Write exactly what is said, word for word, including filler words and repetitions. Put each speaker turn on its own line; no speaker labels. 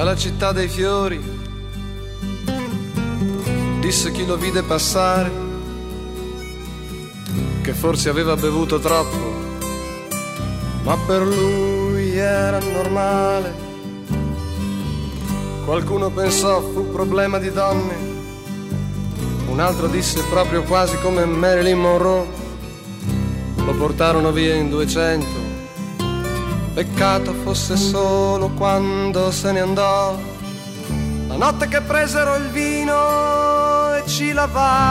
alla città dei fiori, disse chi lo vide passare che forse aveva bevuto troppo, ma per lui era normale. Qualcuno pensò fu problema di donne, un altro disse proprio quasi come Marilyn Monroe. Lo portarono via in duecento, peccato fosse solo quando se ne andò, la notte che presero il vino e ci lavarono